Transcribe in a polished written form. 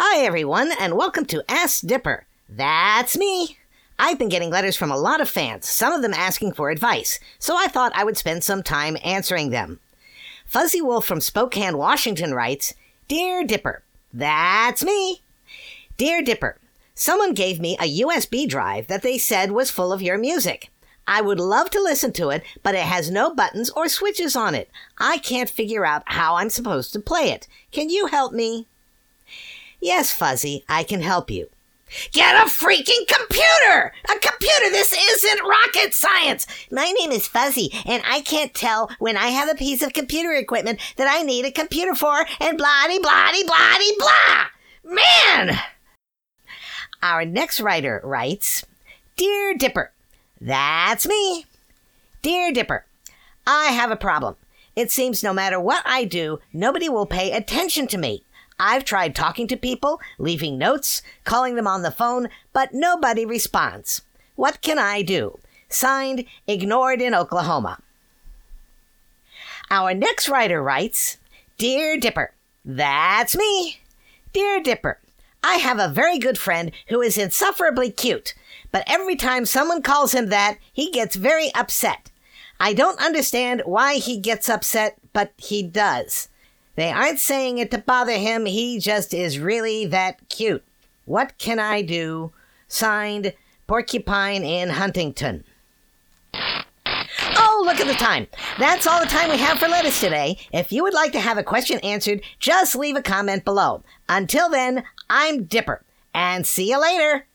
Hi, everyone, and welcome to Ask Dipper. That's me. I've been getting letters from a lot of fans, some of them asking for advice, so I thought I would spend some time answering them. Fuzzy Wolf from Spokane, Washington writes, Dear Dipper, that's me. Dear Dipper, someone gave me a USB drive that they said was full of your music. I would love to listen to it, but it has no buttons or switches on it. I can't figure out how I'm supposed to play it. Can you help me? Yes, Fuzzy, I can help you. Get a freaking computer! A computer! This isn't rocket science! My name is Fuzzy, and I can't tell when I have a piece of computer equipment that I need a computer for, and blah-de-blah-de-blah-de-blah! Man! Our next writer writes, Dear Dipper, that's me. Dear Dipper, I have a problem. It seems no matter what I do, nobody will pay attention to me. I've tried talking to people, leaving notes, calling them on the phone, but nobody responds. What can I do? Signed, Ignored in Oklahoma. Our next writer writes, Dear Dipper, that's me. Dear Dipper, I have a very good friend who is insufferably cute, but every time someone calls him that, he gets very upset. I don't understand why he gets upset, but he does. They aren't saying it to bother him, he just is really that cute. What can I do? Signed, Porcupine in Huntington. Oh, look at the time. That's all the time we have for letters today. If you would like to have a question answered, just leave a comment below. Until then, I'm Dipper, and see you later.